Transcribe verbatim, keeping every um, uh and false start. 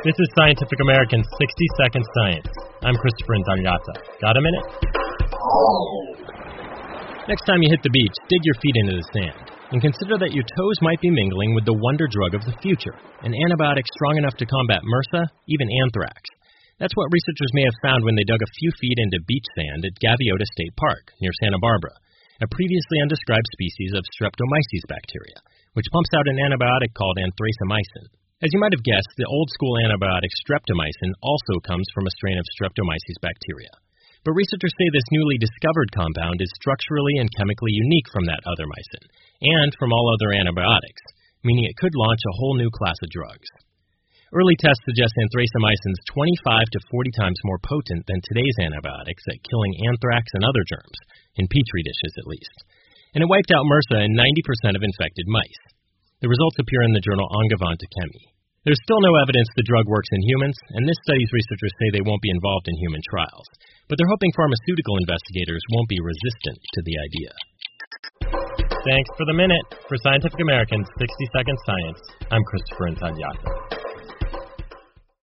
This is Scientific American's sixty second Science. I'm Christopher Intagliata. Got a minute? Next time you hit the beach, dig your feet into the sand and consider that your toes might be mingling with the wonder drug of the future, an antibiotic strong enough to combat MRSA, even anthrax. That's what researchers may have found when they dug a few feet into beach sand at Gaviota State Park, near Santa Barbara, a previously undescribed species of Streptomyces bacteria, which pumps out an antibiotic called anthracomycin. As you might have guessed, the old-school antibiotic streptomycin also comes from a strain of Streptomyces bacteria. But researchers say this newly discovered compound is structurally and chemically unique from that other mycin, and from all other antibiotics, meaning it could launch a whole new class of drugs. Early tests suggest anthracomycin is twenty-five to forty times more potent than today's antibiotics at killing anthrax and other germs, in petri dishes at least. And it wiped out MRSA in ninety percent of infected mice. The results appear in the journal Angewandte Chemie. There's still no evidence the drug works in humans, and this study's researchers say they won't be involved in human trials. But they're hoping pharmaceutical investigators won't be resistant to the idea. Thanks for the minute. For Scientific American's sixty second Science, I'm Christopher Intagliata.